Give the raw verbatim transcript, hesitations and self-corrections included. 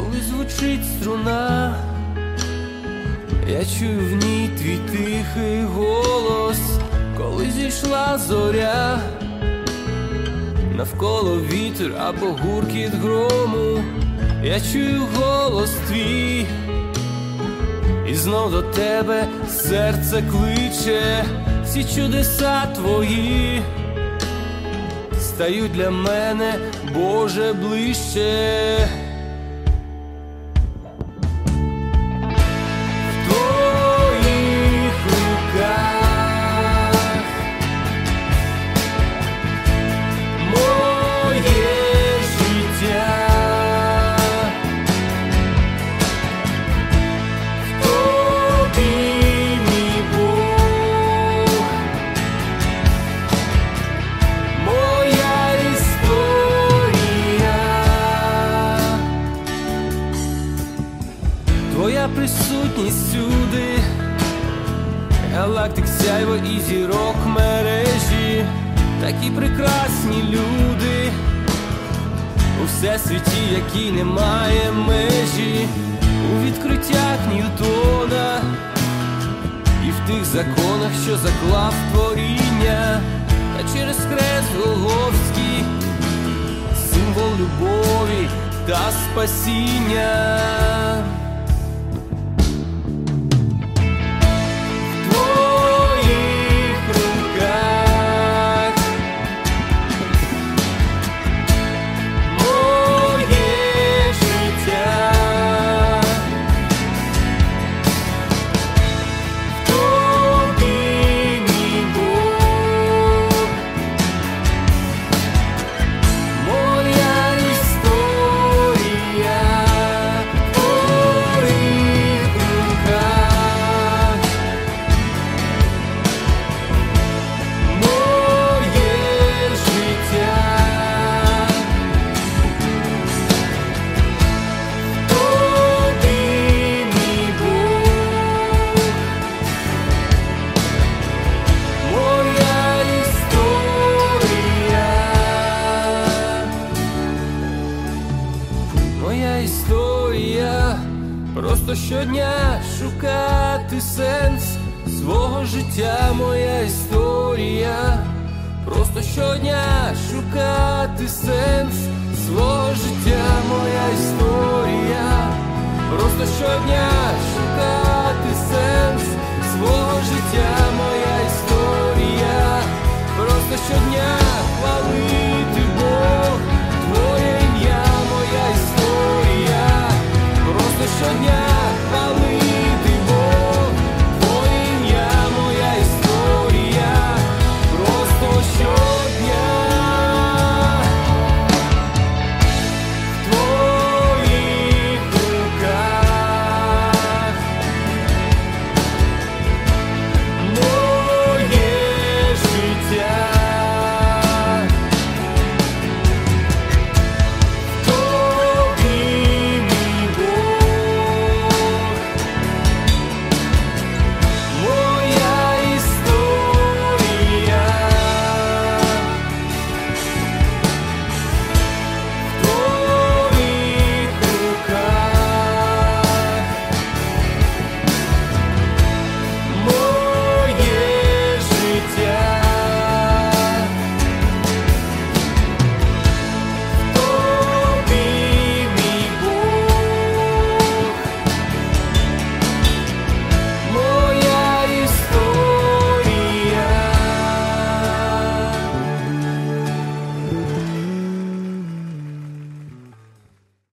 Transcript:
Коли звучить струна, я чую в ній твій тихий голос. Коли зійшла зоря, навколо вітер або гуркіт грому, я чую голос твій, і знов до тебе серце кличе. Всі чудеса твої стають для мене, Боже, ближче. Твоя присутність всюди, галактик сяйво і зірок мережі, такі прекрасні люди у всесвіті, який не має межі, у відкриттях Ньютона і в тих законах, що заклав творіння, та через хрест Голгофський, символ любові та спасіння. Моя історія, просто щодня шукати сенс свого життя. Моя історія, просто щодня шукати сенс свого життя. Моя історія, просто щодня